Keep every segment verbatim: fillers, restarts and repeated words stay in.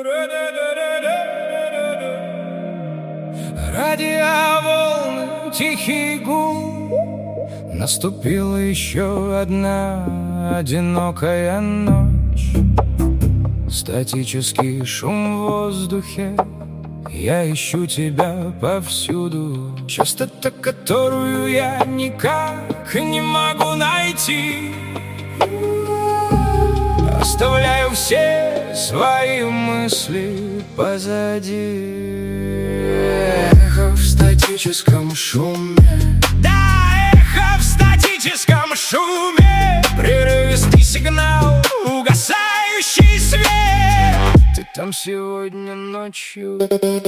Радиоволны, тихий гул. Наступила еще одна одинокая ночь. Статический шум в воздухе. Я ищу тебя повсюду. Частота, которую я никак не могу найти. Оставляю все свои мысли позади. Эхо в статическом шуме. Да, эхо в статическом шуме. Прерывистый сигнал, угасающий свет. Ты там сегодня ночью.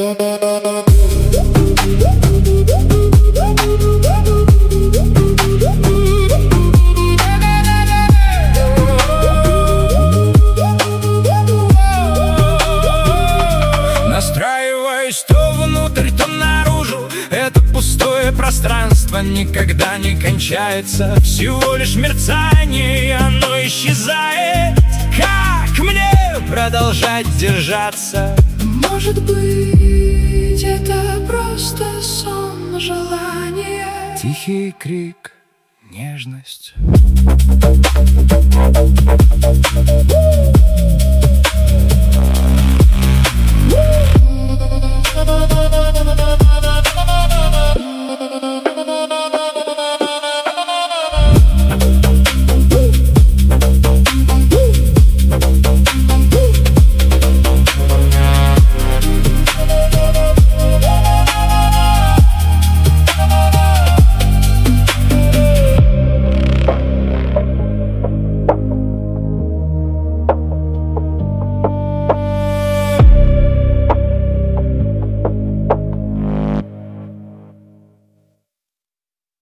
Настраиваюсь то внутрь, то наружу. Это пустое пространство никогда не кончается. Всего лишь мерцание, и оно исчезает. Как мне продолжать держаться? Может быть, это просто сон, желание. Тихий крик, нежность.